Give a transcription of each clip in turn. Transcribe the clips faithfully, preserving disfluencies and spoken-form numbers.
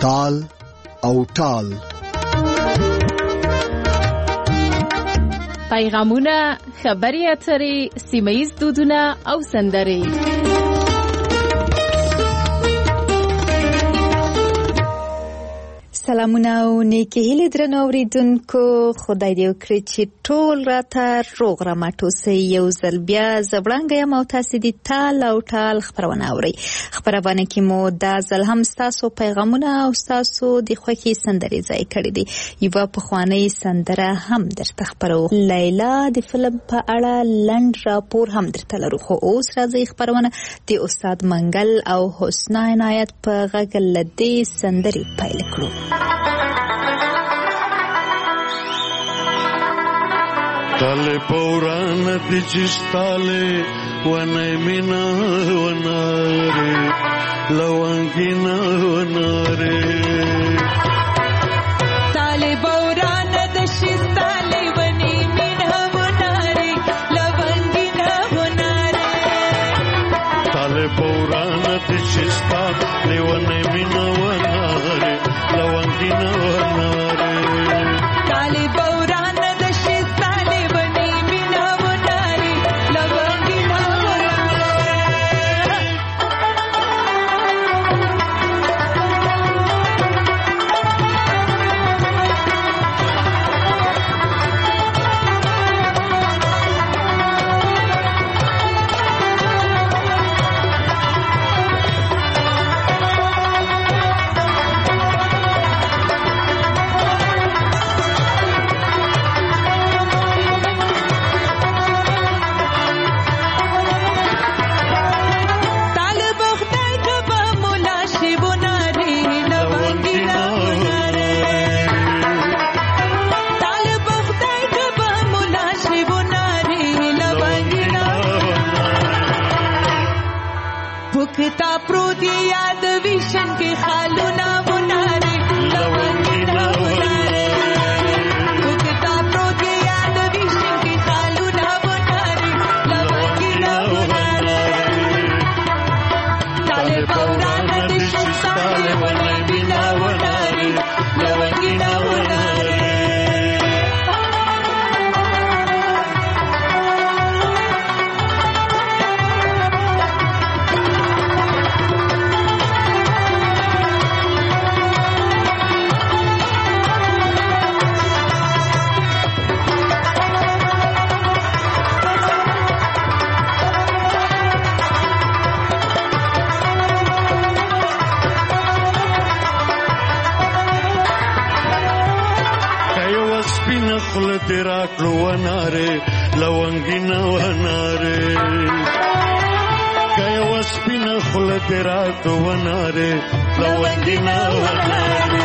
تال او ټال. پیغامونه، خبري اترې، سیمه‌ییز دودونه او سندرې. سلامونه او نیکی هیلې درنو اوریدونکو، خدای دې وکړي چې ټول راته روغ رمټ اوسئ. یو ځل بیا زه وړانګه یم او تاسې د تال او ټال خپرونه اورئ. خپرونه کې مو دا ځل هم ستاسو پیغامونه او ستاسو د خوښې سندرې ځای کړي دي. یوه پخوانۍ سندره هم درته خپرو. لیلا د فلم په اړه لنډ راپور هم درته لرو. خو اوس راځئ خپرونه د استاد منګل او حسنا عنایت په غږ له دې سندرې پیل کړو. Tale paurana di cistale wana mina wanare lawangina wanare. Tale paurana di cistale wana mina wanare lawangina wanare. Tale paurana di cistale wana mina wanare lawangina wanare. Tale paurana تا پروتی یاد ویشن کے خالونا بنارے لونگینا بنارے. بکتا پروتی یاد ویشن کے خالونا بنارے لونگینا بنارے. تالے پورانا دشت سالے ونگینا بنارے لونگینا بنارے. خل تیرا کلو ونارے لونگینا ونارے. کئی وسپینا خل تیرا کلو ونارے لونگینا ونارے.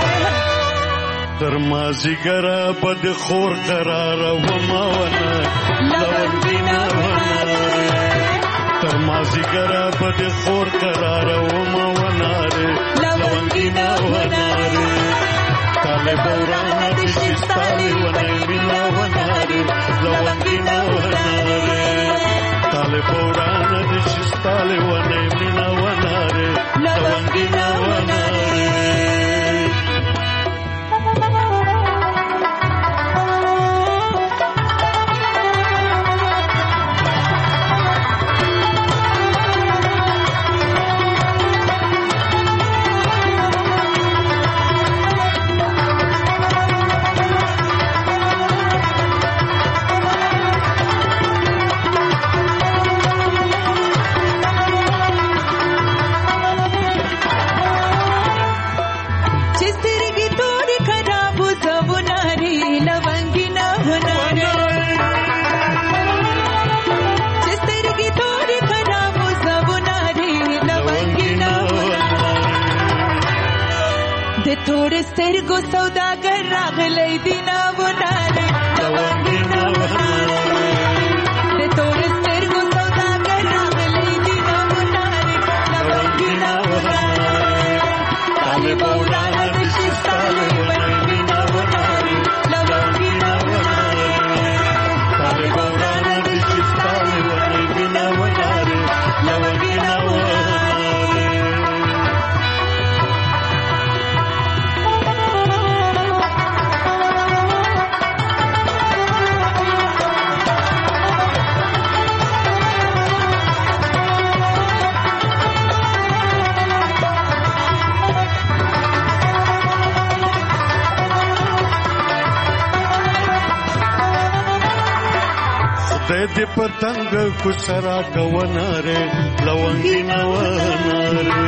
ترمازی گرا بد خور قرار وما ونارے لونگینا ونارے. ترمازی گرا بد خور قرار وما ونارے لونگینا ونارے. Tale paurana di cistale wana mina wanare lawangina wanare. Tale paurana di cistale wana mina wanare lawangina wanare. थोड़े सिर को सौदागर रागले दीना बुनारे लवंगीना बुनारे. दे थोड़े सिर को सौदागर रागले दीना बुनारे लवंगीना बुनारे. ताले बोराना दिशिस्ताले लवंगीना बुनारे लवंगीना बुनारे. ताले बोराना दिशिस्ताले लवंगीना बुनारे लवंगीना बुनारे. دې پتنګ کو سرا کووناره لونګینا وناره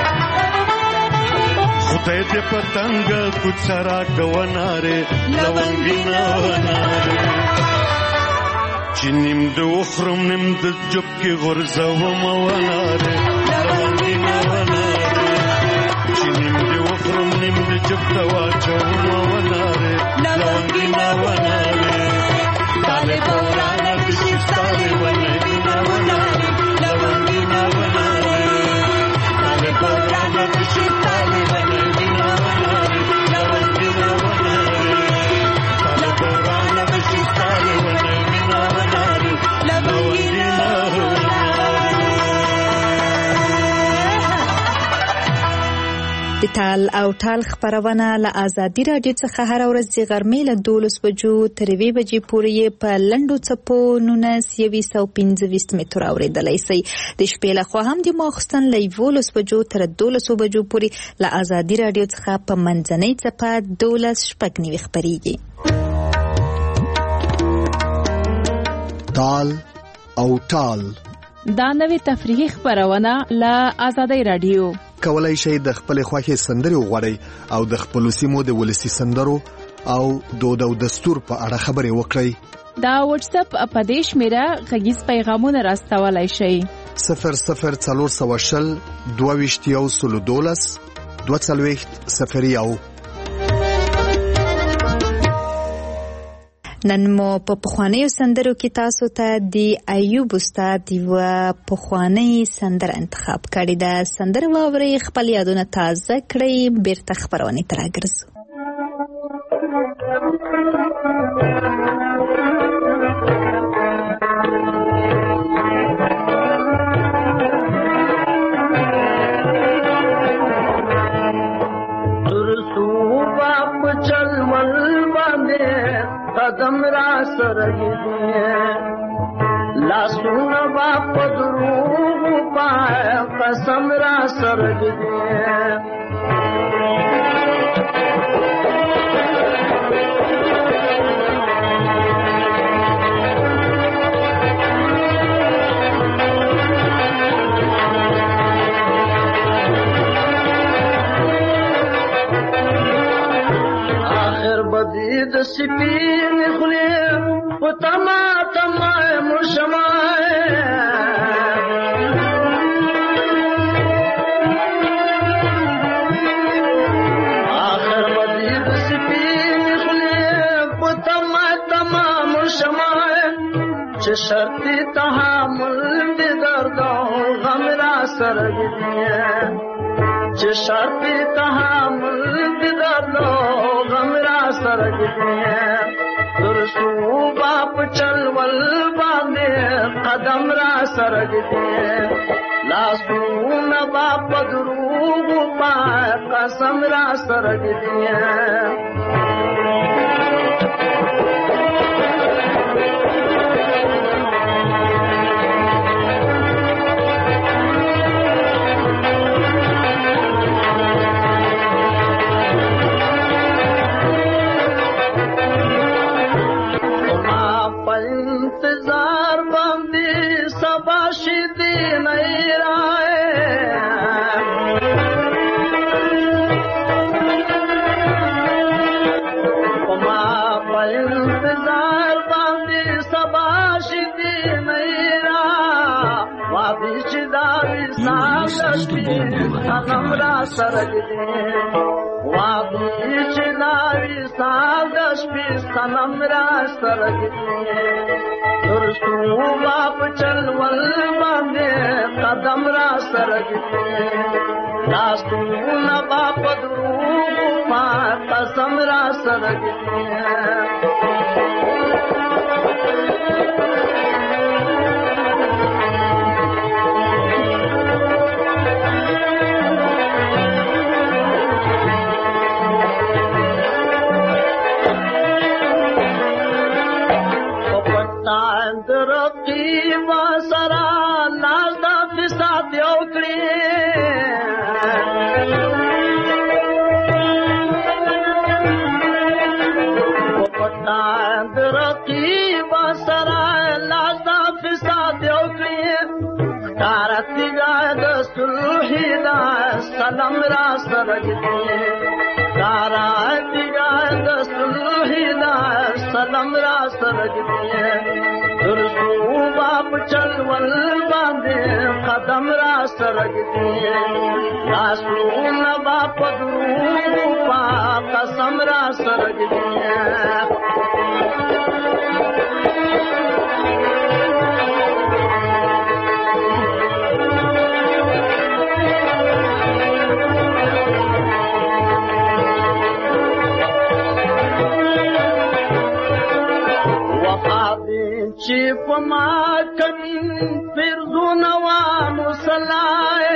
خدای دې پتنګ کو سرا کووناره لونګینا وناره چې نیم د وخرم نیم د جب کې غرزوم وناره لونګینا وناره چې نیم د وخرم نیم د جب ته واچوم وناره لونګینا وناره طالب ورانه د شفتالې ونې وینا وناره لونګینا وناره طالب ورانه د شفتالې ونې وینا وناره لونګینا وناره طالب ورانه د شفتالې ونې وینا وناره لونګینا د تال او ټال خبرونه له آزادي رادیو څخه هر ورځ د غرمې له دولس بجو تر یوې بجې پورې په لنډو څپو نولس یو سوه پنځه ویشت متر اورېدلی شئ. د شپې لخوا هم د ماخوستن له یولس بجو تر دولسو بجو پورې له آزادي رادیو څخه په منځنۍ څپه دولس شپږ نوي خپرېږي. تال او ټال دا نوې تفریحي خبرونه له آزادي رادیو. کولای شئ د خپل خوښې سندرې وغواړئ او د خپل سیمو د ولسی سندرو او دود او دستور په اړه خبرې وکړئ. دا واتس اپ په دې شمیره غږیز پیغامونه راستولای شئ. صفر صفر څلور سوه شل دوه ویشت یو سلو دولس دوه څلوېښت صفر یو. نن مو په پخوانیو سندرو کې تاسو ته د ایوب استاد یوه پخوانۍ سندره انتخاب کړې ده. سندره واورئ، خپل یادونه تازه کړئ، بیرته خپرونې ته راګرځو. قدم را سرگی دیئے لاسون باپ دروغ پائے قسم را سرگی دیئے آخر بدید سپین خلیم و تما تما مشمائے آخر بدید سپین خلیم و تما تما مشمائے چه شرطی تحامل دی دردو غم را سرگی دیئے چه شرطی تحامل دی دردو غم را سرگی دیئے درسو باپ چلول باندے قدم را سرگی دیئے لاسو باپ دروغ پائے قسم را سرگی دیئے इंतजार बंदी सबाशिदी नहीं राए इंतजार बंदी सबाशिदी नहीं रा वादी चिदारी सागती सनमरा सरगदी वादी चिदारी सागती सनमरा सरगदी درسو باپ چلول باندے قدم را سرگتی لاسو باپ دروغ پا قسم را سرگتی رقیب سرا لاز دا فساد یوکڑی پتاند رقیب سرا لاز دا صلح دا سلام را سرګدي کارا دیګا د صلح دا سلام را سرګدي درسو باپ چلول باندې قدم را سرګدي لاسو نه باپ درو پا قسم را سرګدي چې په ما کمي فرزونه وا مصلای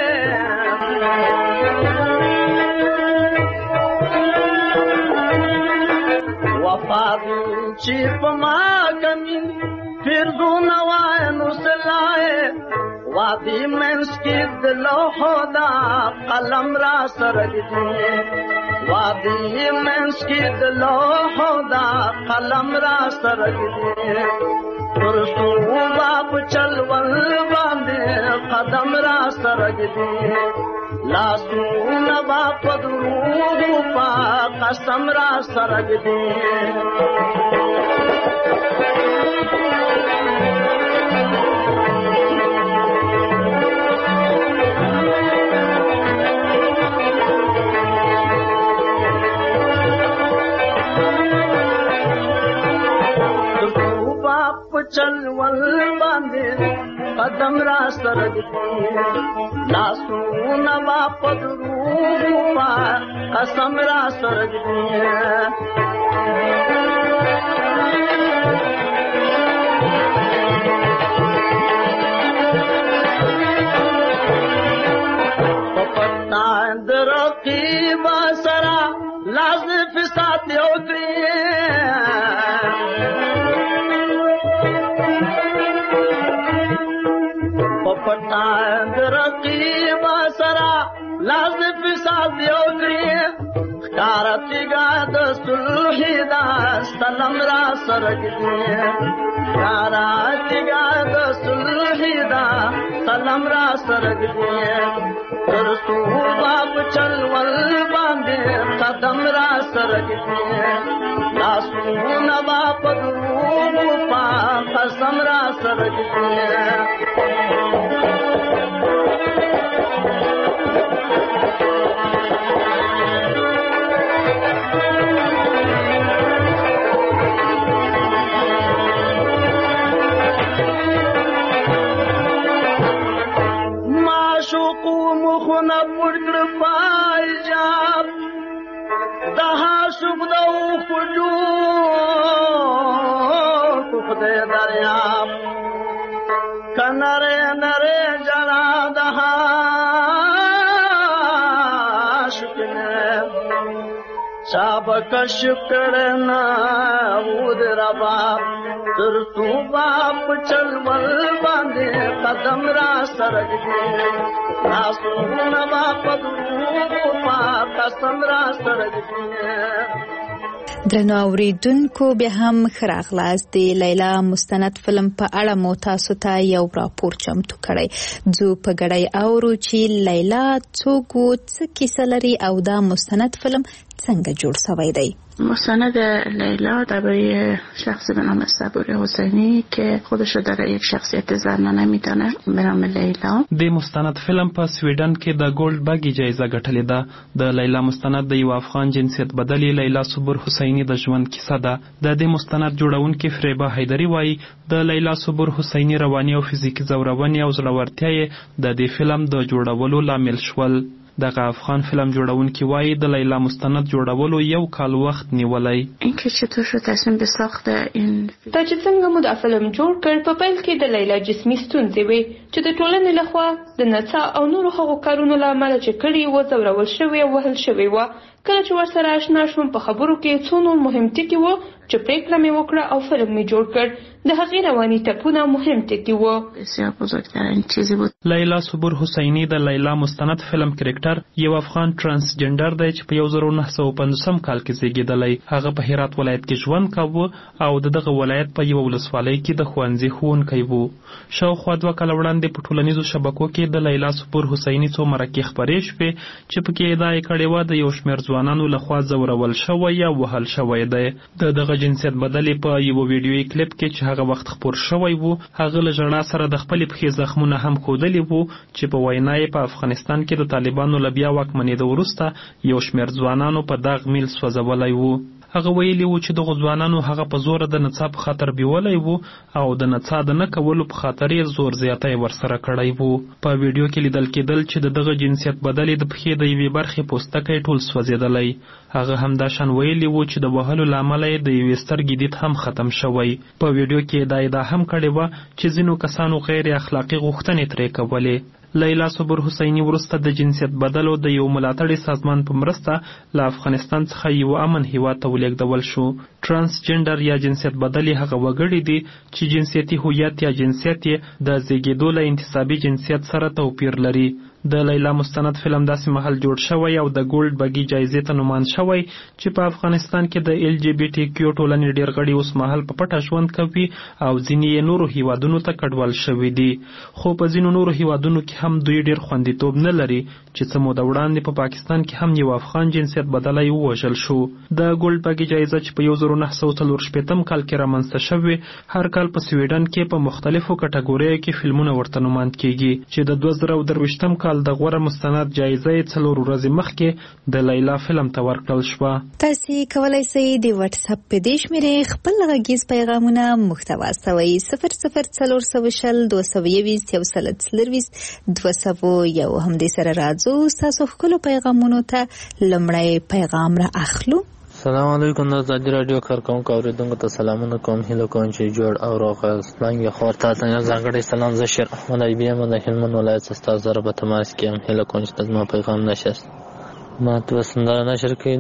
وفاد چې په ما کمي فرزونه وا مصلای وادي منس کې دلو خدا قلم را سرګدي وادي منس کې دلو خدا قلم را سرګدي درسو باپ چلول باندې قدم را سرګدي لاسو نه باپ درو پا قسم را سرګدي چلول باندې قدم را سرګدي لاسو نه باپ درو پا قسم را سرګدي پپتا درقیب سرا لازم فساد یو کړی پتا درقیب سرا لازم فساد یو کړی کارتیګا د صلح دا سلام را سرګدي کارتیګا د صلح دا سلام را سرګدي درسو باپ چلول باندې قدم را سرګدي لاسو نه باپ درو پا قسم را سرګدي مخونه پړکړ پایجاب دها شوب دو خجو خدای دریاب کناره نره جلا دها شکنه چابک شکرنا ود ربا درتو باپ چلول باندې قدم را سرګدي لاسو نه باپ درو پا قسم را سرګدي درنو اوریدونکو بیا هم ښه راغلاست. د لیلا مستند فلم په اړه مو تاسو ته یو راپور چمتو کړی. ځو په ګډۍ اورو چې لیلا څوک و، څه کیسه لري او دا مستند فلم څنګه جوړ شوی دی. مستند لیلا درباره شخصی به نام صبوری حسینی که خودش رو در یک شخصیت زنانه میدانه به نام لیلا. د مستند فلم په سویډن کې د ګولډ باګي جایزه ګټلې ده. د لیلا مستند د یو افغان جنسیت بدلی لیلا صبور حسینی د ژوند کیسه ده. د دې مستند جوړونکي فریبا حیدری وایي د لیلا صبور حسینی رواني او فزیکي ځورونې او زړورتیا یې د دې فلم د جوړولو لامل شول. دغه افغان فلم جوړونکي وایي د لیلا مستند جوړولو یو کال وخت نیولی. اینکه چطور شد تصمیم به ساخت این دا چې څنګه مو دا فلم جوړ کړ، په پیل کې د لیلا جسمي ستونزې وې چې د ټولنې لخوا د نڅا او نورو هغو کارونو له امله چې کړي و ځورول شوې او وهل شوې وه. کله چې ورسره آشنا شوم په خبرو کې څو نور مهم ټکي وو چې پریکړه مې وکړه او فلم مې جوړ کړ. د هغې رواني ټپونه مهم ټکي وو. بسیار بزرگترین چیزی بود. لیلا صبور حسینی د لیلا مستند فلم کرکټر یو افغان ترانسجنډر دی چې په یو زر نه سوه پنځوسم کال کې زیږېدلی. هغه په هرات ولایت کې ژوند کاوه او د دغه ولایت په یوه ولسوالۍ کې د ښوونځي ښوونکی و. شاوخوا دوه کاله وړاندې په ټولنیزو شبکو کې د لیلا صبور حسینی څو مرکې خپرې شوې چې پکې ادعا یې کړې وه د یو شمېر ځوانانو لخوا ځورول شوی یا وهل شوی دی. د دغه جنسیت بدلې په یو ویډیویي کلیپ کې چې هغه وخت خپور شوی وو، هغه له ژړا سره د خپلې پښې زخمونه هم ښودلي وو چې په وینا یې په افغانستان کې د طالبانو له بیا واکمنېدو وروسته یو شمېر ځوانانو په داغ میل سوځولی وو. هغه ویلي وو چې دغو ځوانانو هغه په زوره د نڅا په خاطر بیولی وو او د نڅا د نه کولو په خاطر یې زور زیاتی ورسره کړی وو. په ویډیو کې لیدل کېدل چې د دغه جنسیت بدلې د پښې د یوې برخې پوستکی ټول سوځېدلی. هغه همداشان ویلي وو چې د وهلو له امله یې د یوې سترګې دید هم ختم شوی. په ویډیو کې دا ادعا هم کړې وه چې ځینو کسانو غیر اخلاقي غوښتنې ترې کولې. لیلا صبور حسینی وروسته د جنسیت بدلو د یو ملاتړي سازمان په مرسته له افغانستان څخه یو امن هیواد ته ولېږدول شو. ترانسجنډر یا جنسیت بدلې هغه وګړي دي چې جنسیتي هویت یا جنسیت یې د زیږېدو له انتصابي جنسیت سره توپیر لري. د لیلا مستند فلم داسې مهال جوړ شوی او د ګولډ بګي جایزې ته نومان شوی چې په افغانستان کې د ایل جی بي ټي کیو ټولنې ډېر غړي اوس مهال په پټه ژوند کوي او ځینې یې نورو هیوادونو ته کډوال شوي دي. خو په ځینو نورو هیوادونو کې هم دوی ډېر خوندیتوب نه لري چې څه موده وړاندې په پاکستان کې هم یو افغان جنسیت بدلی ووژل شو. د ګولډ بګي جایزه چې په یو زر نه سوه څلور شپېتم کال کې رامنځته شوې هر کال په سویډن کې په مختلفو کټګوریو کې فلمونه ورته نومان کیږي چې د دوه زره او درویشتم کال د غوره مستند جایزه یې څلور ورځې مخکې د لیلا فلم ته ورکړل شوه. تاسې کولی سئ د وټس اپ په دې شمېرې خپل غږیز پیغامونه موږ ته واستوئ. صفر صفر څلور سوه شل دوه سوه یویشت یو سل څلرویشت دوه سوه یو. همدې سره راځو ستاسو ښکلو پیغامونو ته لومړی پیغام را اخلو. سلام علیکم. د ازادي راډیو کارکوونکو اورېدونکو ته سلامونه کوم. هیله کوم چې جوړ او روغ یاست. څنګه خور تاسو ته ځانګړی سلام. زه شیر احمد ایبی یم د هلمند ولایت څخه ستاسو سره په تماس کې یم. هیله کوم چې زما پیغام نشست. ما ته سندره نشر کړي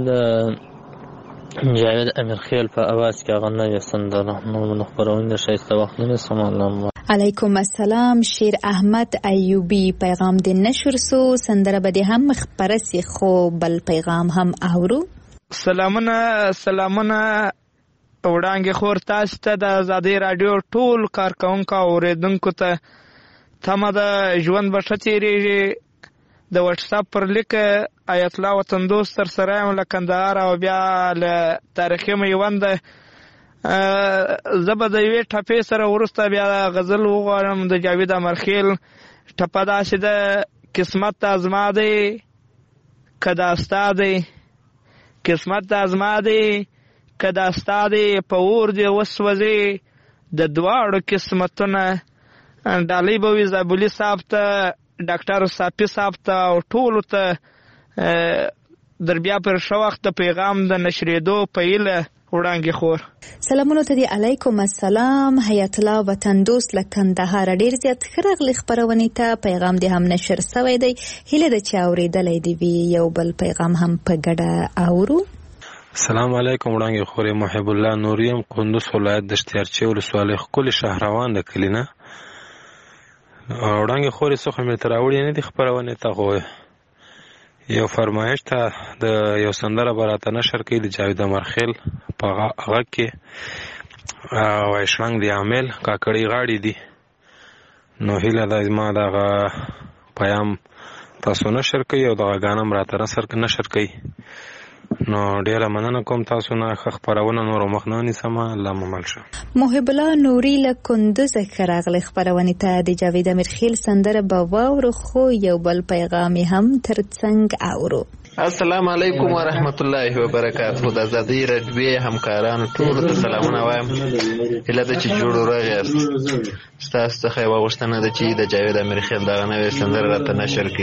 د جاوید امیرخیل په اواز کې هغه نوې سندره نو خپرونه ښایسته وخت نه سلام علیکم السلام. شیر احمد ایوبی پیغام د نشر سو سندره به هم خبره سي خو بل پیغام هم اورو. سلامونه سلامونه وړاندې خور تاسو ته د ازادي راډیو ټول کارکوونکو اوریدونکو ته تمه د ژوند به ښه تېرېږي. د وټس اپ پر لیک آیت الله وطن دوست تر سره یم له کندهار او بیا له تاریخي میوند. زه به د یوې ټپې سره وروسته بیا غزل وغواړم د جاوید امرخیل. ټپه داسې ده: قسمت د ازما دی که دا ستا دی، قسمت د ازما دی که دا ستا دی، په اور دی وسوځي د دواړو قسمتونه. ډالۍ به وي زابلي صاحب ته، ډاکټر صافي صاحب ته او ټولو ته در بیا پر ښه وخت د پیغام د نشرېدو په هیله وړاندې خور. سلامونه ته دی. علیکم السلام. حیات الله وطن دوست له کندهار ډېر زیات ښه راغلی خپرونې ته. پیغام دې هم نشر سوی دی. هیله ده چې اورېدلی دې وي. یو بل پیغام هم په ګډه اورو. سلام علیکم. وړاندې خور محب الله نوریم، قندوز ولایت د اشتیارچی ولسوالۍ ښکلي شهروان د کلي نه. وړاندې خورې څوخه مې ته راوړې نه دي خپرونې ته، خو یو فرمایش ته د یو سندره به راته نشر کړي د جاوید امرخیل په غږ کې وایي شړنګ د عامل کاکړۍ غاړې دي. نو هیله ده زما دغه پیام تاسو نشر کوي او دغه ګانم راته نشر کوي. نو ډیره مننه کوم تاسو نه. ښه خپرونه نور مخ نه نیسم. الله ممل شه. محب الله نوري له کندوز ښه راغلی خپرونې ته. د جاوید امیرخیل سندره به واورو خو یو بل پیغام هم ترڅنګ اورو. السلام علیکم ورحمت الله وبرکاته. د ازادي راډیو همکارانو ټولو ته سلامونه وایم. هیله ده چې جوړ او روغ یاست. ستاسو څخه یوه غوښتنه ده چې د جاوید امیرخیل دغه نوې سندره راته نشر کړي.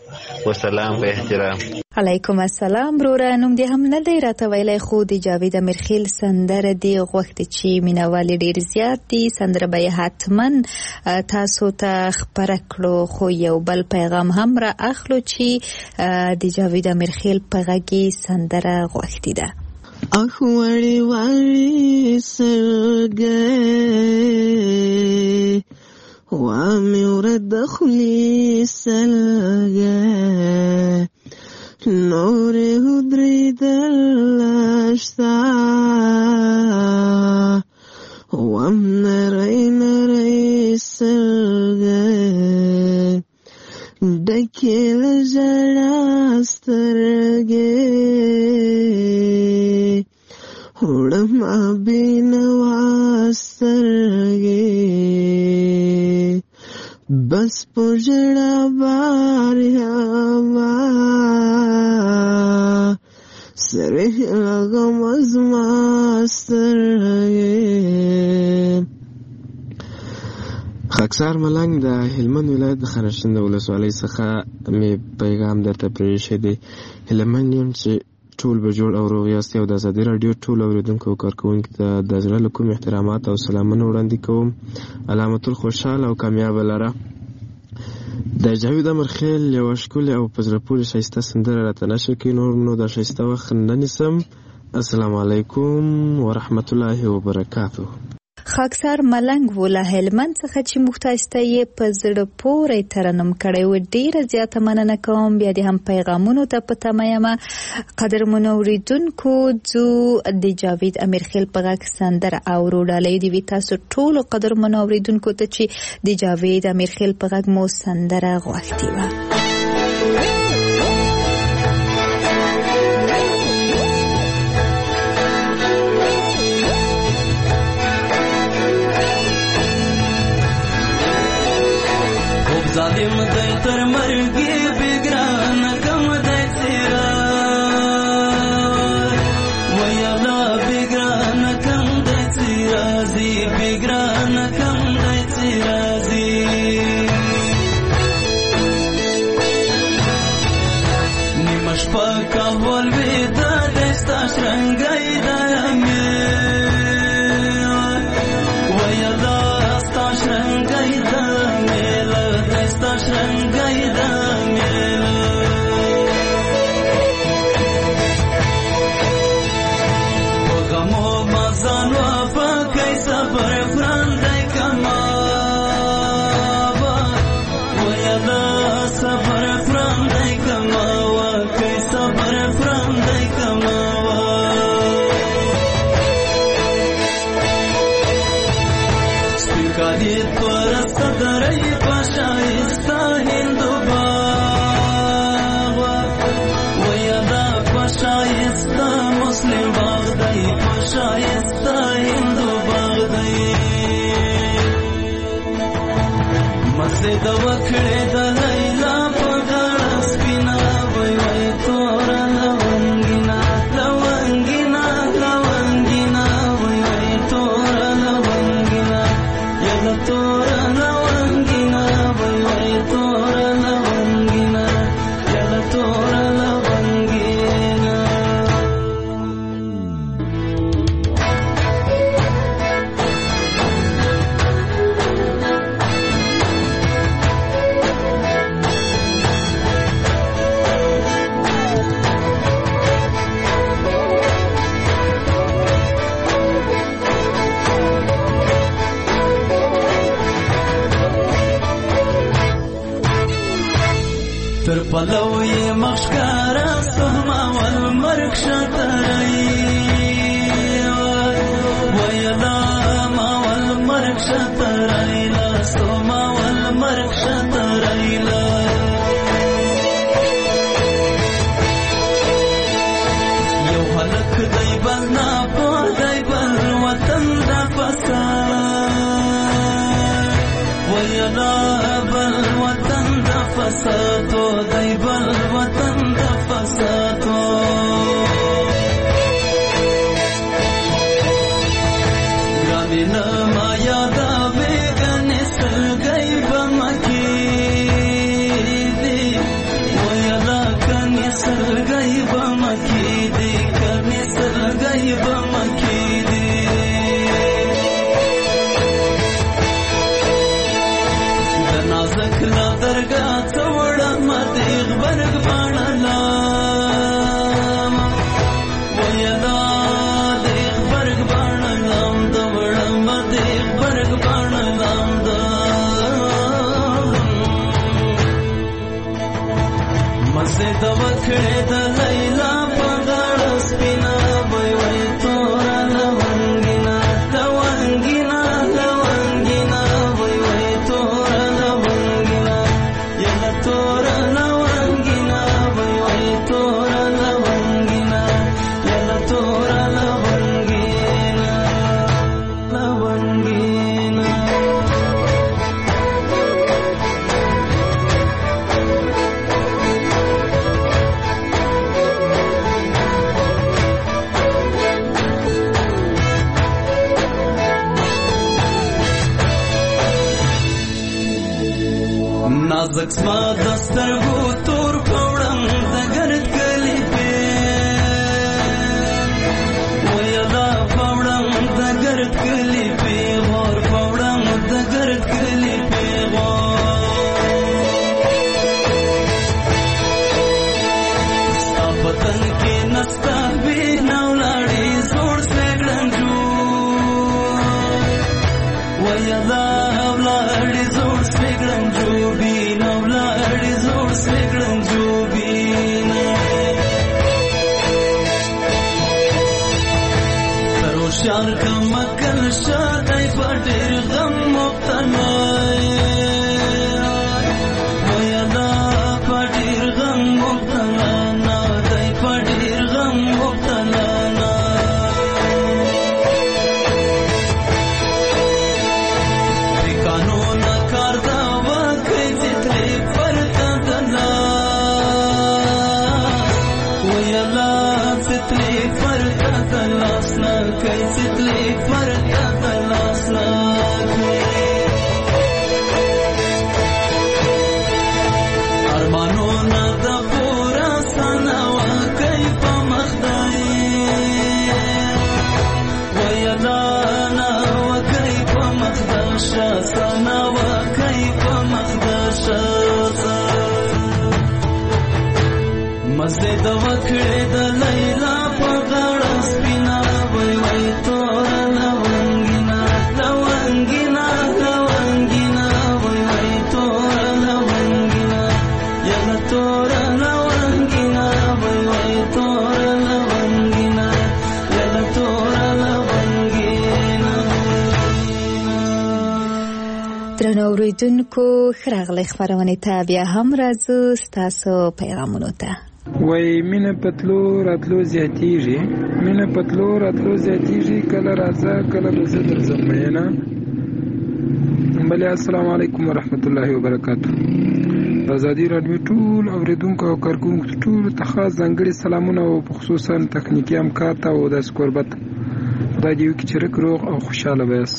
وسلام به احترام. علیکم السلام وروره. نوم دې هم نه دی راته ویلی خو د جاوید امیرخیل سندره دې غوښتې چې مینوال ډېر زیات دي. سندره به یې حتما تاسو ته خپره کړو، خو یو بل پیغام هم را اخلو چې د جاوید امیرخیل په غږ کې سندره غوښتې ده. اخ وړي وړي سلګي وامي ورد خلی سلګي نور هدري دلشتا وام نري نري سلګي دکیل جړا سترګي وړم بینوا سترګي بس پوجړه باریا سره لګم ازما سترګي. خاکسار ملنګ د هلمند ولایت د خانشند ولسوالۍ څخه مې پیغام درته پرېښی دی. هلمند یم چې ټول به جوړ او روغ یاست. او د ازادي راډیو ټول اوریدونکو او کارکوونکو ته د زړه له کومې احترامات او سلامونه وړاندې کوم. علامت الخوشحال او کامیابه لره. د جاوید امیرخیل یوه ښکلې او په زړه پورې ښایسته سندره راته نشر کړي. نور نو د ښایسته وخت نه نیسم. السلام علیکم ورحمت الله وبرکاتو. خاکسار ملنګ و له هلمند څخه چې موږ تاسو ته یې په زړه پورې ترنم کړی و. ډېره زیاته مننه کوم. بیا دې هم پیغامونو ته په تمه یم. قدرمنو اورېدونکو ځو د جاوید امیرخیل په غږ سندره اورو. ډالۍ دې وي تاسو ټولو قدرمنو اورېدونکو ته چې د جاوید امیرخیل په غږ مو سندره غوښتې وه. ظالم دی تر مرګي بګران کم دی سیرا ویلا بګران کم دی سیرا زی بګران کم دی سیرا زی نیمش پاکا ول ودا دستا شرنګای دامه ویلا ستا شرنګای دامه شرنګای د میلا وګمو مزانو په کیسه پر فرندای کما ویلا صبر فرندای کما و کیسه پر فرندای کما سپیکادی پر صدرای شایسته هندو باغ ویدا شایسته مسلم باغ دی شایسته هندو باغ دی مسجد وکړه د لیلا په غاړه سپینا وای وای تور لونګینا لونګینا لونګینا وای وای تور لونګینا یلا تور تر پلوی مخشکارا سهما والمرک شترئی ویلا ما والمرک شترئی لا سهما والمرک شترئی لا یو حلق دی بلنا پو دی بل وطن دا فساد ویلا بل وطن دا فساد دی بل وطن دا فسادو گرانی نما یادا بیگن سلگئی بمکی دی مزه د وکړې د لیلا په غاړه سپینا وای وای تورا لونګینا لونګینا لونګینا وای وای تورا لونګینا یلا تورا لونګینا وای وای تورا لونګینا یلا تورا لونګینا لونګینا نازک سما دسترګو تور پوړم دګرد کلی په ویلا پوړم دګرد کلی په ور پوړم دګرد کلی په ستاپتن کې نستا به نولاړي زور سګړنجو ویلا ولاړي زور سګړنجو شار کم کل شادای پټیر غم مبتلا ویلا پټیر غم مبتلا نا دای پټیر غم مبتلا نا دی قانون کار دا وکړي چې فرتا دنا ویلا ستلی فرتا دنا سنا کیسه تلیک فرتا تلاسنا ارمانونا دا پورا سناوا کیفا مخدائی ویلانا و کیفا مخداشا سناوا کیفا مخداشا مزد وکړې د لیلا په غاړه سپینا وای وای تورا لونګینا لونګینا لونګینا وای وای تورا لونګینا یلا تورا لونګینا وای وای تورا لونګینا یلا تورا لونګینا. درنو اوریدونکو ښه راغلئ خپرونې ته بیا هم راځو ستاسو پیغامونو ته. وای مینه پتلو راتلو زیاتیږي مینه پتلو راتلو زیاتیږي کله راځه کله به زه درځم میینه. بله السلام علیکم ورحمت الله وبرکاتو. د ازادي راډیو ټول اوریدونکو او کارکوونکو ټولو ته خاص ځانګړي سلامونه او خصوصا تخنیکي همکار ته او داسې کوربت خدای دې وکړي چې رک روغ او خوشحاله به یاست.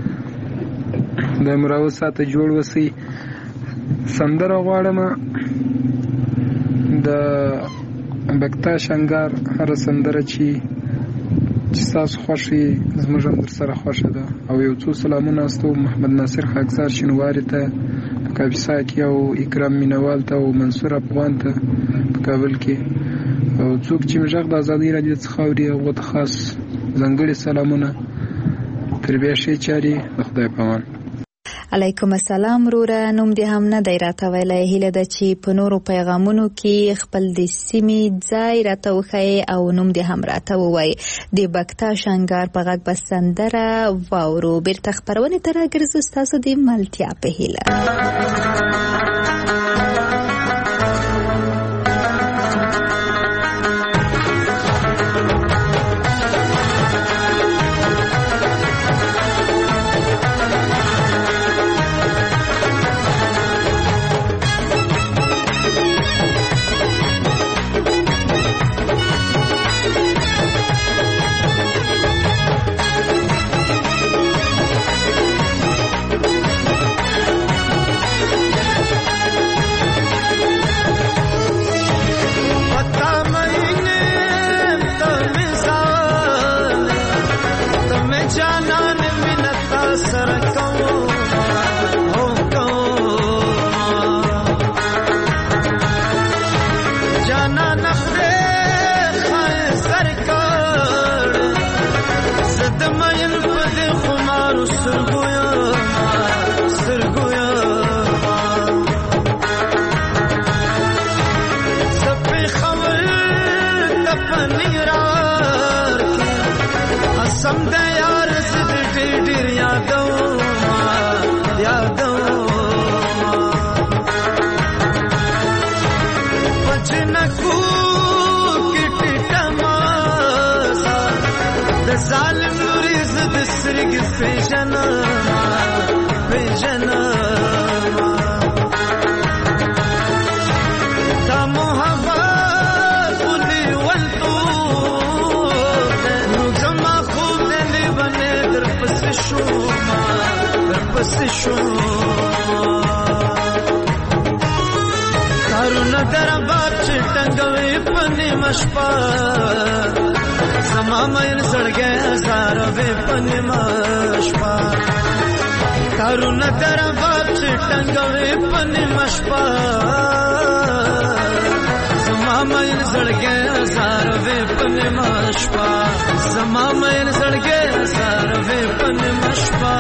د مراوه ساعته جوړ وسئ. سندره غواړم د بکتا شنګار هر سندره چې چې تاسو خوښي زموږ هم در سره خوښه ده. او یو څو سلامونه استو محمد ناصر خاکسار شینواري ته په کاپیسا کې او اکرام مینوال ته او منصور افغان ته په کابل کې او څوک چې مجاغ د ازادي راډیو څخه اوري هغو ته خاص ځانګړي سلامونه. تر بیا ښې چارې د خدای په امان. علیکم السلام وروره. نوم دې هم نه دی راته ویلی. هیله ده چې په نورو پیغامونو کې خپل د سیمې ځای راته وښایې او نوم دې هم راته ووایي. د بکتا شنګار په غږ به سندره واورو. بیرته خپرونې ته راګرځو ستاسو د ملتیا په هیله. جنکو کې ټماسا د ظالم نوریز د سرګ پیژنا پیژنا دا محبت ولي ولتو نو زما خو دې باندې در پس شو در پس شو کارونه در باب چې ټنګوي پني مشپا زما مېن سړګه زار وې پني مشپا کارونه در باب چې ټنګوي پني مشپا زما مېن سړګه زار وې پني مشپا زما مېن سړګه زار وې پني مشپا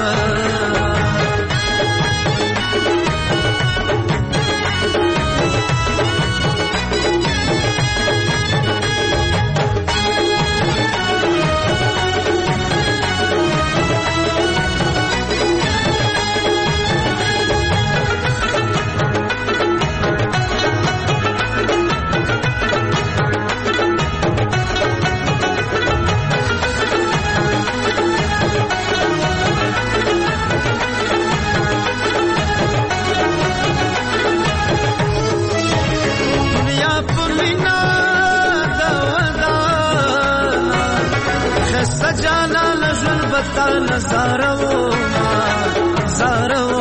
نظارو زارو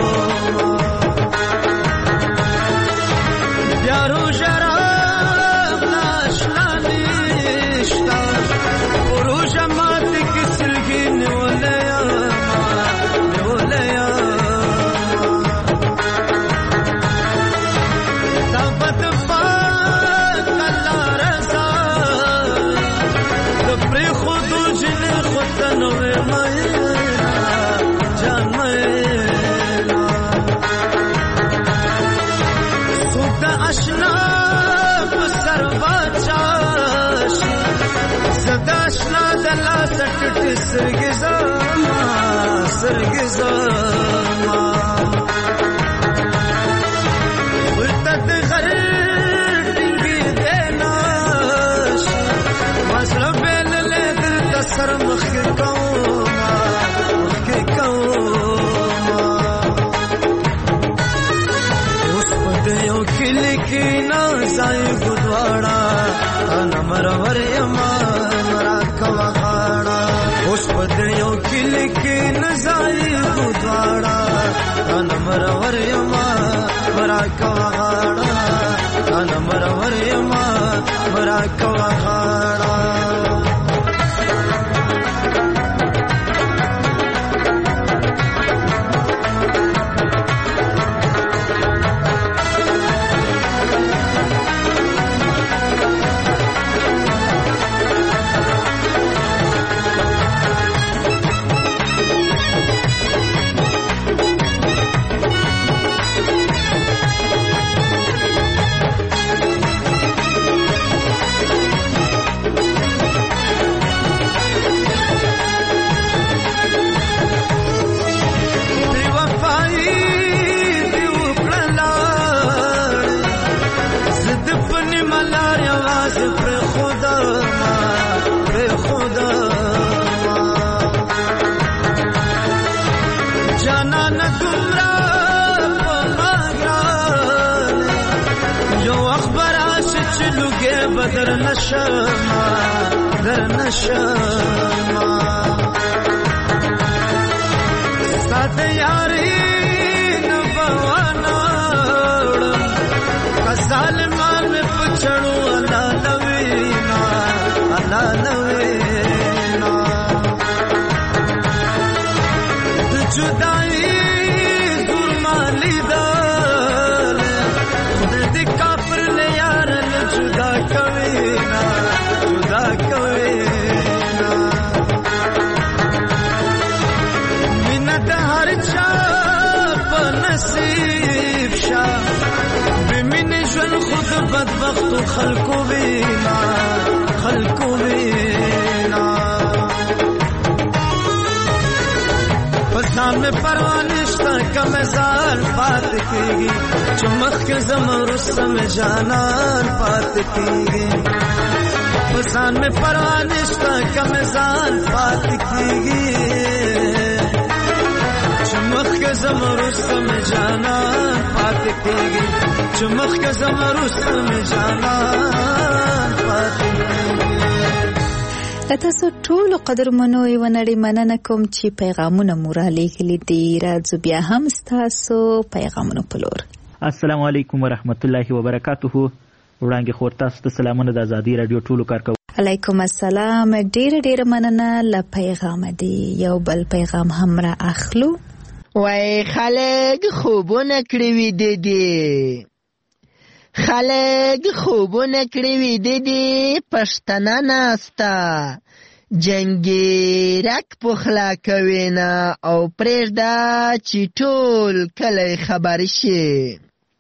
یارو شراب ناشنا نشتا ورو جماعت کی سلگی نیولیا نیولیا تابت پاک اللہ رضا دبری خودو جن خودنوی سرگی زما سرگی زما ولتت غر ټینګي دیناش مسله بل له دل تسر مخ کوما مخ کوما اوس په یو کلی کې نه ځای ګدواړه انا مرور یما مرا کوا اوس په یو کلی کې نزای ګدواړه انا مرور یما مرا کوا غاړه انا مرور یما مرا کوا غاړه در نشما در نشما سات یاری نبوانا کسالمان میں پچھڑو اللہ لوینا اللہ لوینا جدائی ظلمالی دار خود کافر نے یارن جدا کوینا جدا کوینا منت ہر چاپ نصیب شاہ بمن جن خود بدبخت خلقو بینا خلقو بینا پسان میں پروانشتا کم زال پات کیگی چمخ کے زمرستم جانان پات کیگی پسان میں پروانشتا کم زال پات کیگی چمخ کے زمرستم جانان پات کیگی چمخ کے زمرستم جانان پات کیگی. تاسو ټول قدرمنو یو نړۍ مننه کوم چې پیغامونه مو را لیږلي دي. راځو بیا هم ستاسو پیغامونو په لور. السلام علیکم ورحمت الله وبرکاته. وړاندې خور تاسو ته سلامونه د آزادي رادیو ټولو کارکوونکو. علیکم السلام. ډېر ډېر مننه له پیغامه دی. یو بل پیغام هم را اخلو. وای خلک خوبونه کړي وي دي خلک خوبونه کړي وي دي پښتنه ناستا جنگي رک پخلا کوي نه او پرېږده چې ټول کلی خبر شي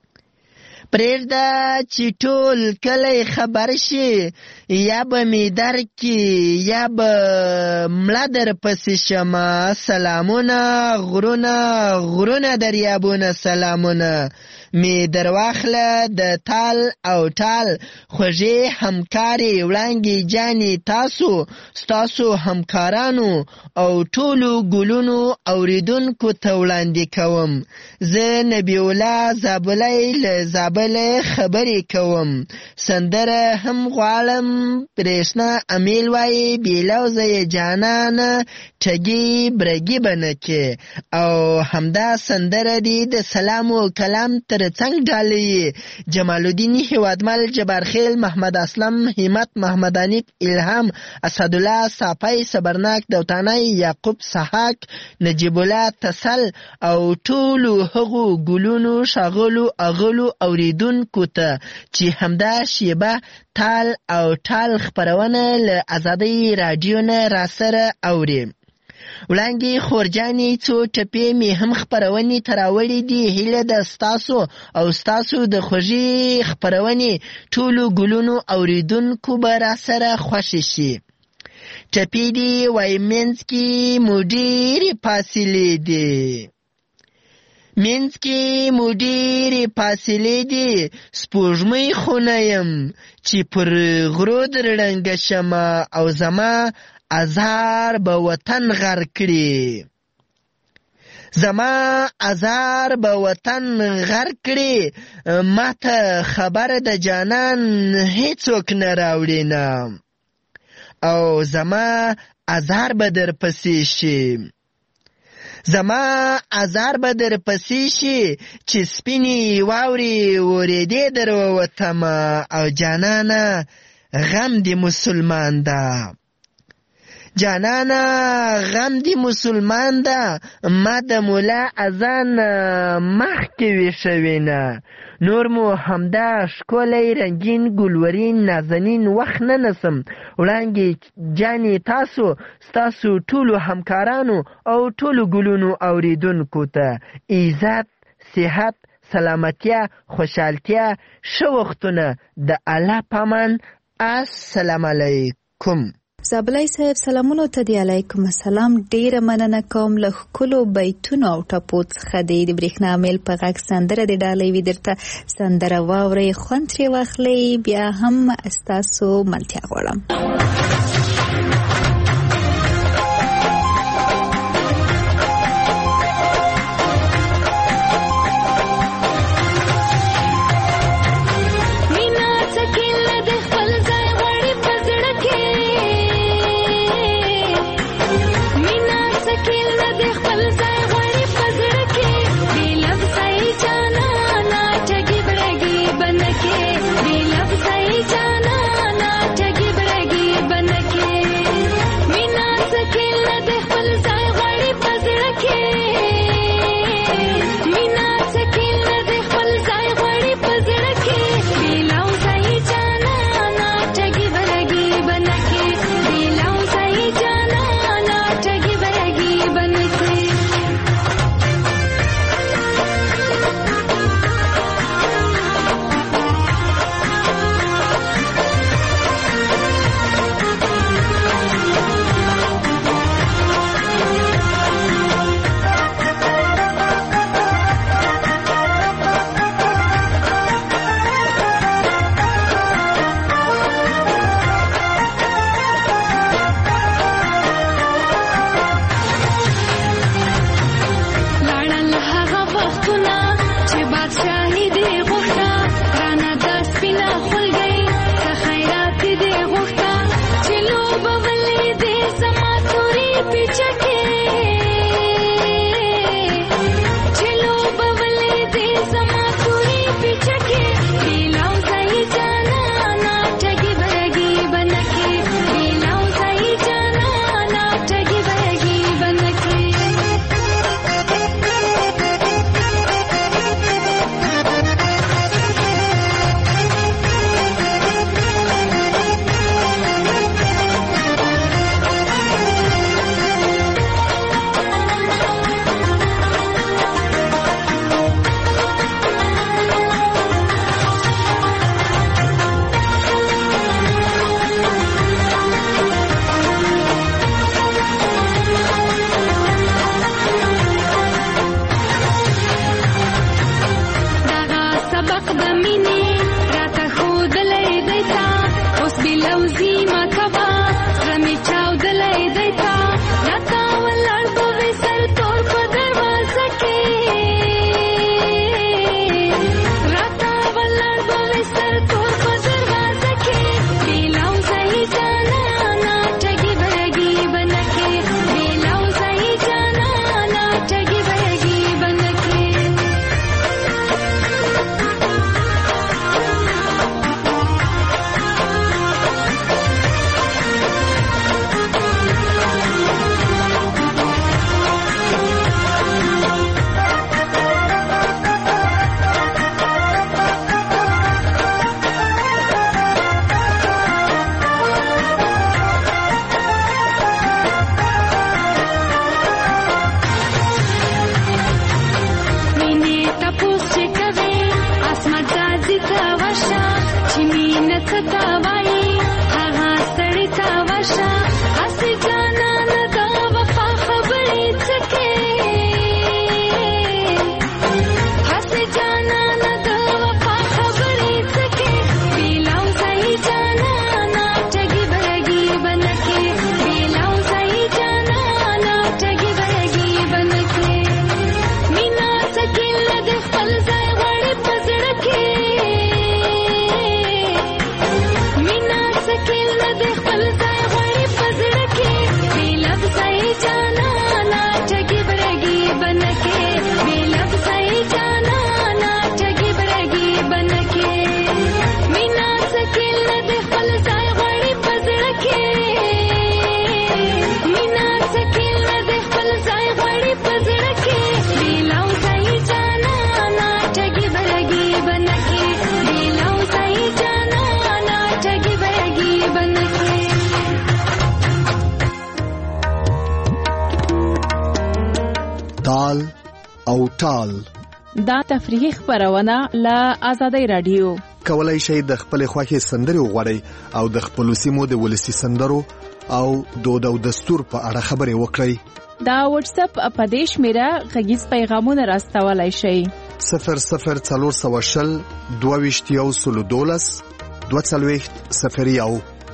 پرېږده چې ټول کلی خبر شي یا به مې درکي یا به مړه در پسې شمه سلامونه غرونه غرونه دریابونه سلامونه می درواخله د تال او ټال خوږې همکارې وړانګې جانې تاسو ستاسو همکارانو او ټولو ګلونو اوریدونکو ته وړاندې کوم. زه نبی الله زابلی له زابله خبرې کوم. سندره هم غواړم برېښنا امیل وایي بېلوزه یې جانانه ټګي برګي به نه کې او همدا سندره دی د سلام و کلام تر څنګ ډالۍ جمال الدین هیوادمل جبارخیل محمد اسلم همت محمد انیب الهام اسدالله صافی صبرناک دوتانی یعقوب سحاک نجیب الله تسل او ټولو هغو ګلونو شاغلو اغلو اوریدونکو ته چې همدا شیبه تال او ټال خپرونه له آزادۍ رادیو نه راسره اوري. وړاندې خورجانې څو ټپې مې هم خپرونې ته راوړې دي. هیله ده ستاسو او ستاسو د خوږې خپرونې ټولو ګلونو اوریدونکو به راسره خوښې شي. ټپې دي وایي منځ کې مو ډېرې فاصلې دي منځ کې مو ډېرې فاصلې دي سپوږمۍ خو نه یم چې پر غرو در ړنګه شمه او زما ازار به وطن غر کړي زما ازار به وطن غر کړي ما ته خبر د جانان هیڅوک نه راوړي نه او زما ازار به در پسې شي زما ازار به در پسې شي چې سپینې واورې ورېدې در ووتم او جانانه غم دی مسلمان ده جانانا غم دی مسلمان ده ما د مولا اذان مخکې ویښوي نه نور مو همدا ښکلی رنګین ګلورین نازنین وخت نه نسم. وړاندې جانې تاسو ستاسو ټولو همکارانو او ټولو ګلونو اوریدونکو ته عزت صحت سلامتیا خوشحالتیا ښه وختونه د الله پامان. السلام علیکم. زابلی صاحب سلامونو ته دی. علیکم السلام. ډیره مننه کوم له ښکلو بیتونو او ټپو څخه دی د برېښنا میل په غږ سندره د ډالۍ وي درته سندره واورئ خوند ترې واخلئ بیا هم ستاسو ملتیا غواړم. Bana ke, be love sai jana na, tagi bragi bana ke. تال او ټال دا تفریحي خبرونه له آزادۍ رادیو. کولای شئ د خپل خوښي سندري وغوړئ او د خپل سیمو د ولسی سندرو او دود او دستور په اړه خبرې وکړئ. دا واتس اپ اپدیش میرا غږیز پیغامونه راستولای شئ. صفر صفر څلور سوه شل دوه ویشت یو سلو دولس دوه څلوېښت صفر یو.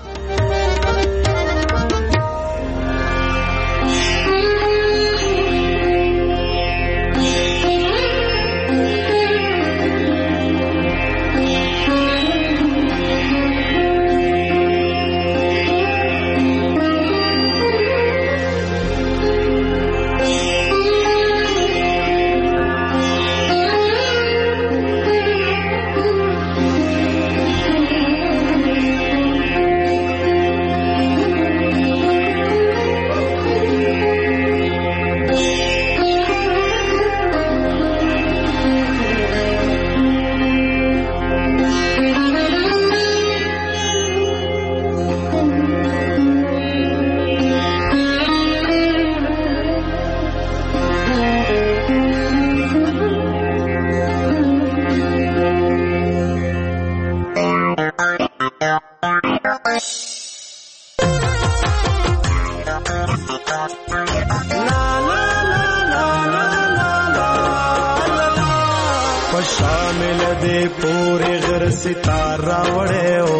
شامل دے پورے غر ستارہ وڑے ہو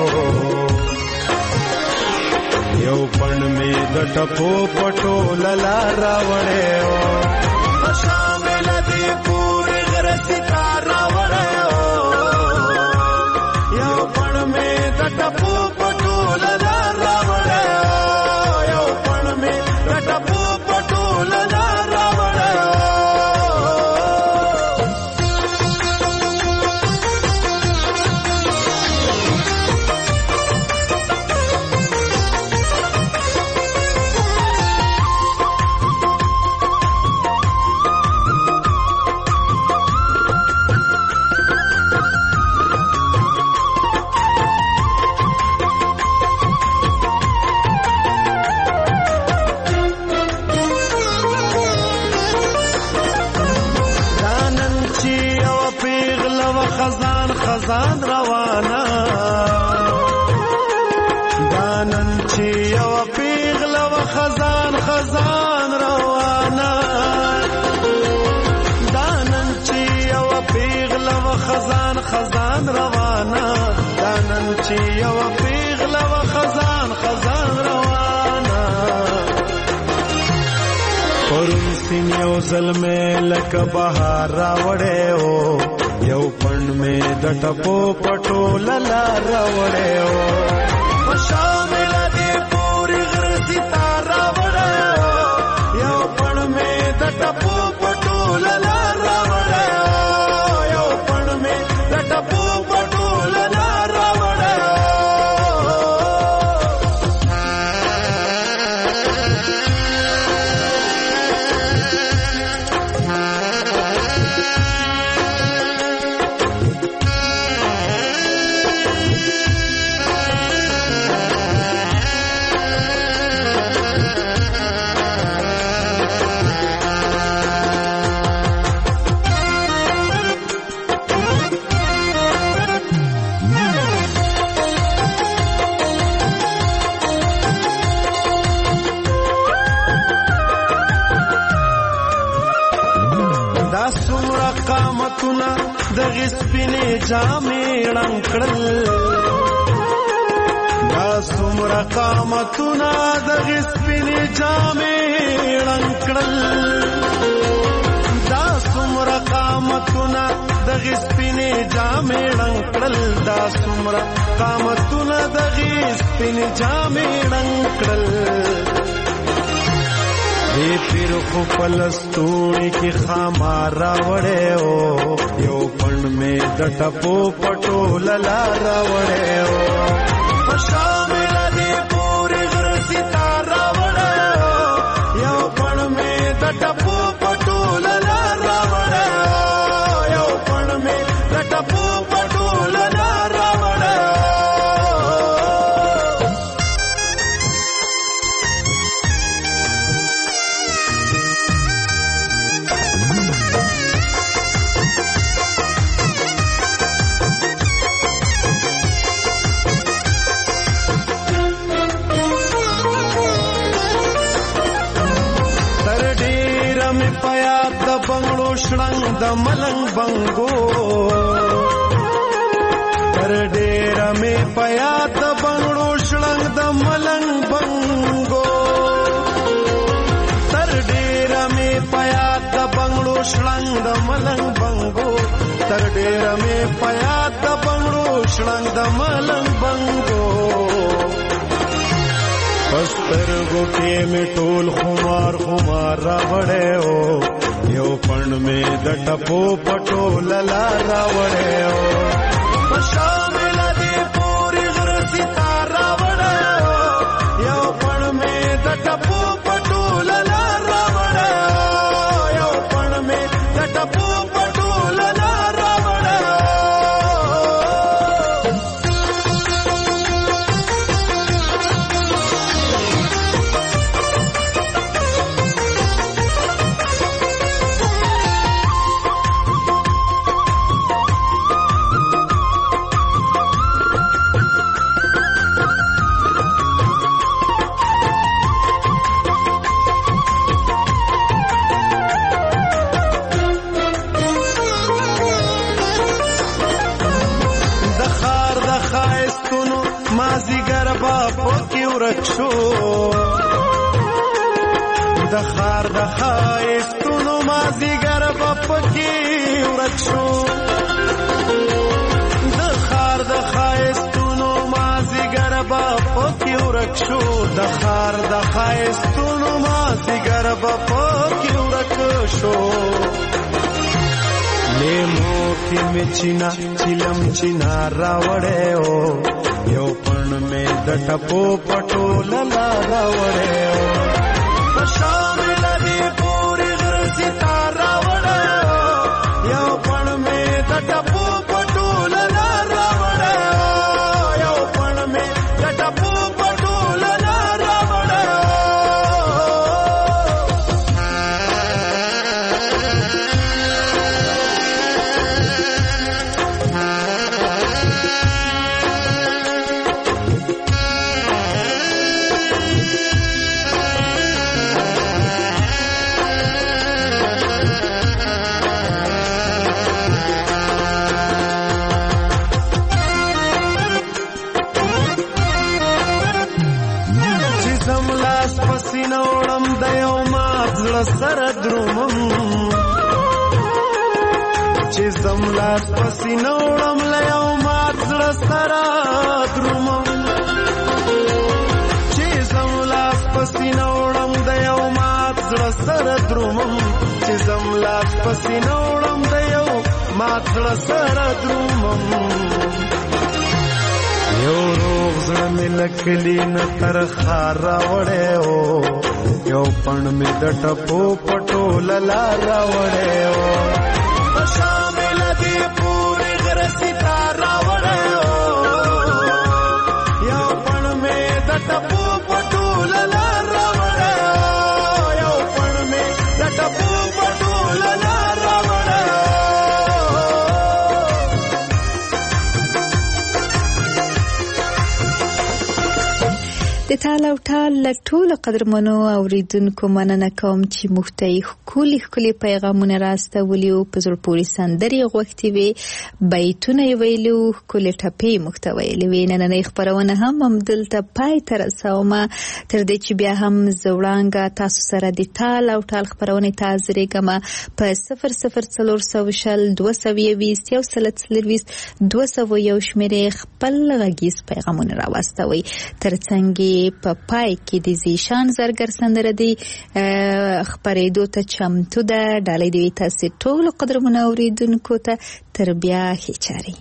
یو پن میں دٹپو پٹو للارا وڑے ہو شامل دے پورے غر ستارہ وڑے ہو یو پن میں دٹپو پٹو للارا وڑے ہو یو پن میں دٹپو پٹو للارا وڑے ہو خزان خزان روانا دانن چی یو پیغله و خزان خزان روانا دانن چی یو پیغله و خزان خزان روانا دانن چی یو پیغله و خزان خزان روانا پرون سین یو ظلمه لک بهار راوړې او یو پن میں دٹپو پٹو للا راوڑے ہو شامل دے پوری غر ستارہ وڑے ہو یو پن میں دٹپو پٹو للا راوڑے ہو یو پن میں دٹپو پٹو للا راوڑے ہو دغه سپینې جامې ړنګ کړل دا څومره قامتونه دغه سپینې جامې ړنګ کړل دا څومره قامتونه دغه سپینې جامې ړنګ کړل دا څومره قامتونه دغه سپینې جامې ړنګ کړل دې پیر خو پلستوړي کې خامار راوړې او یو پڼ مې د ټپو پټو للا راوړې او شامل دې پورې غر ستار راوړې او یو پڼ مې د ټپو پټو للا راوړې او یو پڼ مې د ټپو پټو للا راوړې بنگلو شړنګ د ملنګ بنګو تر ډېر مې پیا د بنگلو شړنګ د ملنګ بنګو تر ډېر مې پیا د بنگلو شړنګ د ملنګ بنګو تر ډېر مې پیا د بنگلو شړنګ د ملنګ بنګو پسترګو کې مې ټول خمار خمار راوړې او یو پڼ مې د ټپو پټو للا راوړې او شامل دې پورې غر ستار راوړې او یو پڼ مې د ټپو پټو للا راوړې او یو پڼ مې د ټپو پټو للا راوړې شو د خار د خایستونو مازیګر په پکې ورک شو د خار د خایستونو مازیګر په پکې ورک شو د خار د خایستونو مازیګر په پکې ورک شو لیمو کې مې چینا چلم چینا راوړې او یو پڼ مې د ټپو پټو للا راوړې او شامل دې پورې غر ستار راوړې او یو پڼ مې د ټپو پټو للا راوړې او یو پڼ مې د ټپو پټو للا راوړې سره درومم چې زملاس پسینه وړم له یو مات زړه سره درومم چې زملاس پسینه وړم د یو مات زړه سره درومم چې زملاس پسینه وړم د یو مات زړه سره درومم یو روغ زړه مې لکلی نه تر خار راوړې او یو پڼ مې د ټپو پټو للا راوړې او شامل دې پورې غر ستار راوړې او یو پڼ مې د ټپو پټو للا راوړې او یو پڼ مې د ټپو پټو للا راوړې د د تعال او ټال له ټولو قدرمنو اوریدونکو مننه کوم چې موږ ته ښکلي ښکلي پیغامونه راستولي او په زړه پورې سندرې غوښتې وې، بیتونه یې ویلي وو، ښکلې ټپې موږ ته ویلې وې. نننۍ خپرونه هم همدلته پای ته رسومه، تر دې چې بیا هم زه وړانګه تاسو سره د تال او ټال خپرونې ته حاضرېږم په صفر صفر څلور سوه شل دوه سوه یوویشت یو سل څلرویشت دوه سوه یو شمېرې خپل غږیز پیغامونه راواستوئ. تر څنګ یې په پای کې د زیشان زرګر سندره دی خپرېدو ته چمتو ده. ډالۍ دې وي تاسې ټولو قدرمنو اورېدونکو ته. تر بیا ښې چارې.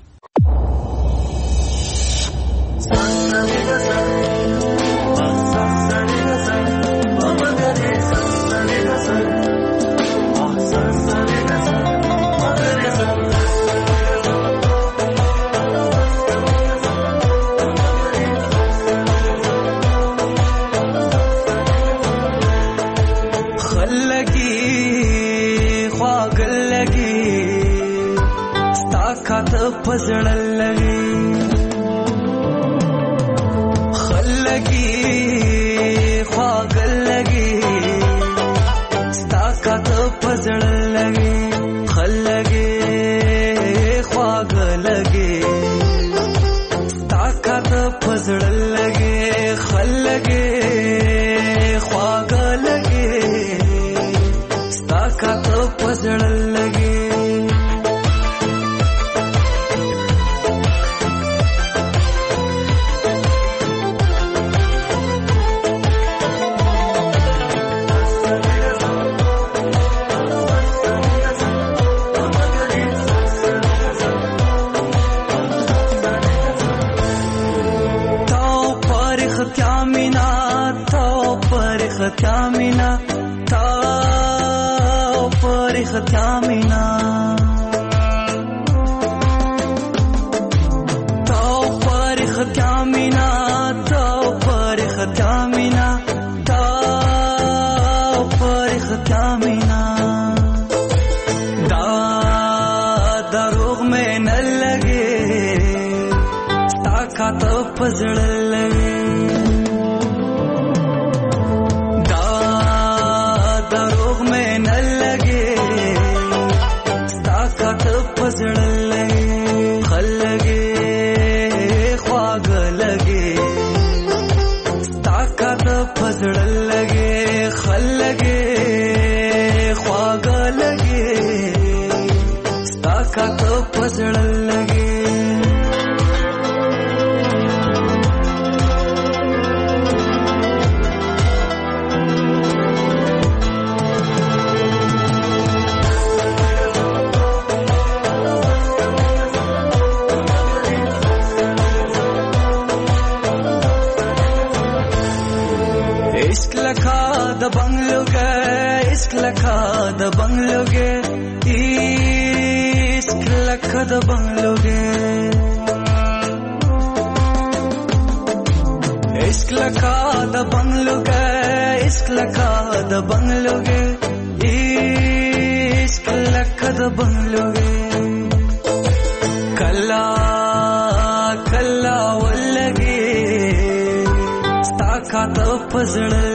پزړل لګي خلګي خواګل لګي ستا کاته پزړل لګي خلګي خواګل لګي ستا کاته پزړل لګي خلګي خواګل لګي ستا کاته پزړل لګي Kamina ta parikh kamina ta parikh kamina ta parikh kamina ta parikh kamina da darugh mein n lage ta khat pazd lage the bungalow ge isk lakha the bungalow ge isk lakha the bungalow ge isk lakha the bungalow ge isk lakha the bungalow ge isk lakha the bungalow ge kalla kalla wallage sta khata pazd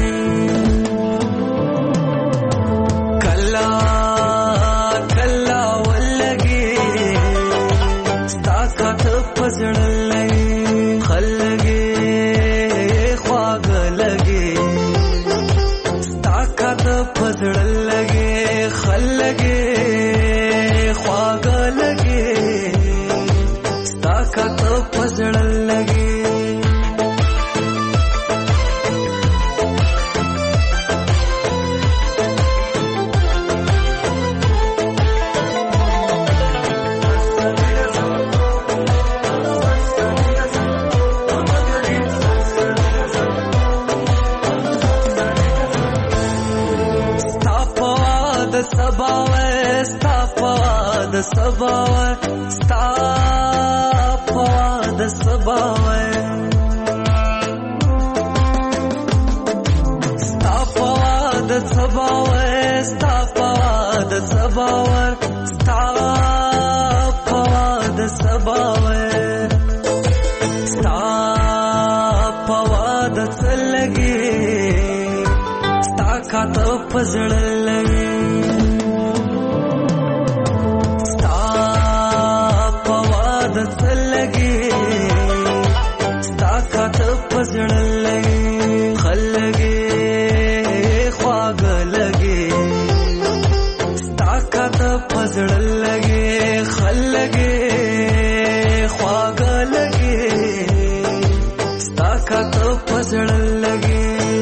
Sabawa stop the sabawa stop the sabawa stop the sabawa stop the sabawa stop the کاته پزړه لګي ستا په واده څه لګي ستا کاته پزړه لګي خلګي خواږه لګي ستا کاته پزړه لګي خلګي خواږه لګي ستا کاته پزړه لګي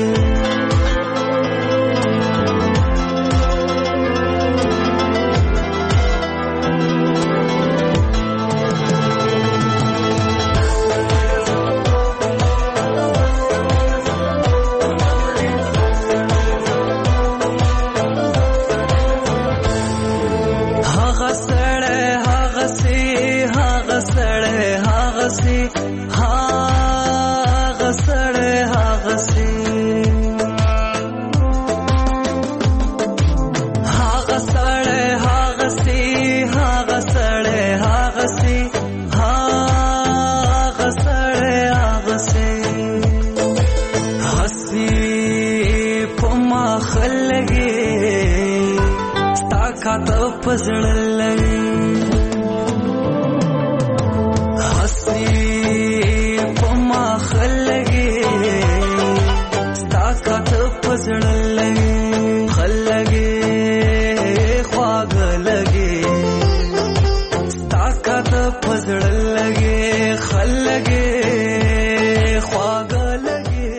پزړه لګي حسي په ما خلګي ستا کاته پزړه لګي خلګي خواږه لګي ستا کاته پزړه لګي خلګي خواږه لګي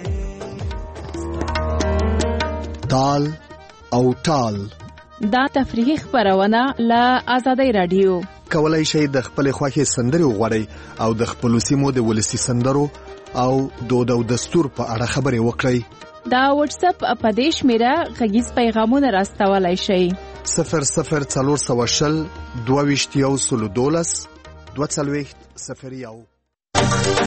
تال او ټال دا تفریحي خبرونه له آزادۍ رادیو کولای شئ د خپل خوښي سندري وغوړئ او د خپل سیمو د ولسی سندرو او دود او دستور په اړه خبرې وکړئ. دا واتس اپ په دې شمیره غږیز پیغامونه راستولای شئ صفر صفر څلور سوه شل دوه ویشت یو سلو دولس دوه څلوېښت صفر یو.